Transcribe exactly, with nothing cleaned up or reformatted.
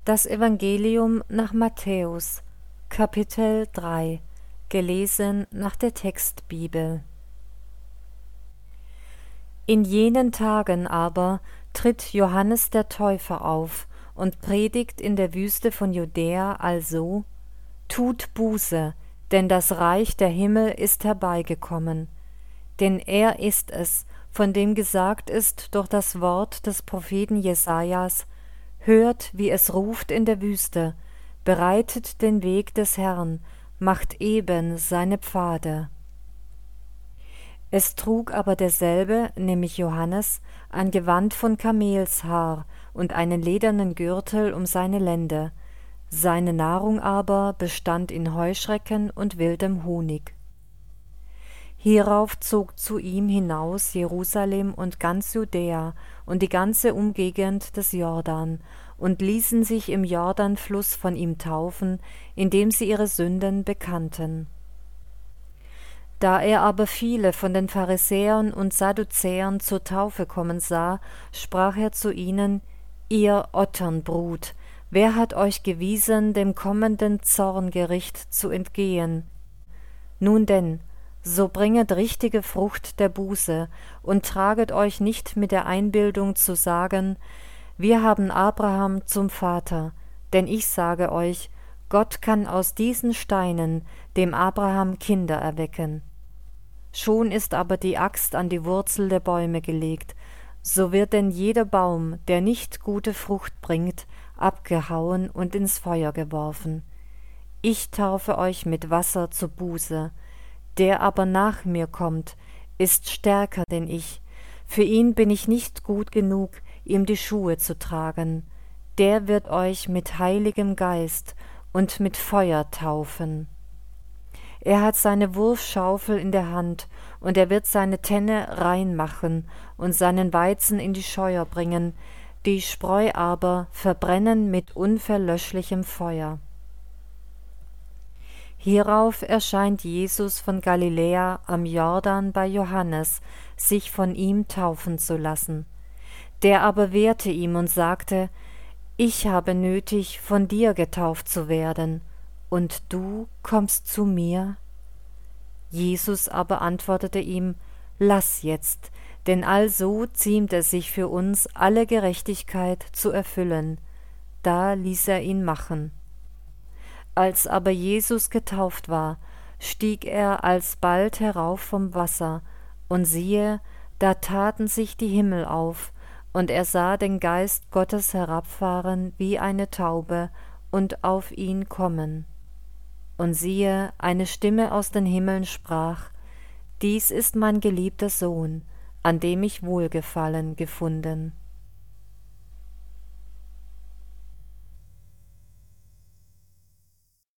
Das Evangelium nach Matthäus, Kapitel drei, gelesen nach der Textbibel. In jenen Tagen aber tritt Johannes der Täufer auf und predigt in der Wüste von Judäa also: Tut Buße, denn das Reich der Himmel ist herbeigekommen. Denn er ist es, von dem gesagt ist durch das Wort des Propheten Jesajas: Hört, wie es ruft in der Wüste, bereitet den Weg des Herrn, macht eben seine Pfade. Es trug aber derselbe, nämlich Johannes, ein Gewand von Kamelshaar und einen ledernen Gürtel um seine Lende. Seine Nahrung aber bestand in Heuschrecken und wildem Honig. Hierauf zog zu ihm hinaus Jerusalem und ganz Judäa und die ganze Umgegend des Jordan und ließen sich im Jordanfluss von ihm taufen, indem sie ihre Sünden bekannten. Da er aber viele von den Pharisäern und Sadduzäern zur Taufe kommen sah, sprach er zu ihnen: Ihr Otternbrut, wer hat euch gewiesen, dem kommenden Zorngericht zu entgehen? Nun denn, so bringet richtige Frucht der Buße und traget euch nicht mit der Einbildung zu sagen: Wir haben Abraham zum Vater, denn ich sage euch, Gott kann aus diesen Steinen dem Abraham Kinder erwecken. Schon ist aber die Axt an die Wurzel der Bäume gelegt, so wird denn jeder Baum, der nicht gute Frucht bringt, abgehauen und ins Feuer geworfen. Ich taufe euch mit Wasser zur Buße, der aber nach mir kommt, ist stärker denn ich, für ihn bin ich nicht gut genug, ihm die Schuhe zu tragen. Der wird euch mit Heiligem Geist und mit Feuer taufen. Er hat seine Wurfschaufel in der Hand, und er wird seine Tenne rein machen und seinen Weizen in die Scheuer bringen, die Spreu aber verbrennen mit unverlöschlichem Feuer. Hierauf erscheint Jesus von Galiläa am Jordan bei Johannes, sich von ihm taufen zu lassen. Der aber wehrte ihm und sagte: Ich habe nötig, von dir getauft zu werden, und du kommst zu mir? Jesus aber antwortete ihm: Lass jetzt, denn also ziemt es sich für uns, alle Gerechtigkeit zu erfüllen. Da ließ er ihn machen. Als aber Jesus getauft war, stieg er alsbald herauf vom Wasser, und siehe, da taten sich die Himmel auf, und er sah den Geist Gottes herabfahren wie eine Taube und auf ihn kommen. Und siehe, eine Stimme aus den Himmeln sprach: Dies ist mein geliebter Sohn, an dem ich Wohlgefallen gefunden.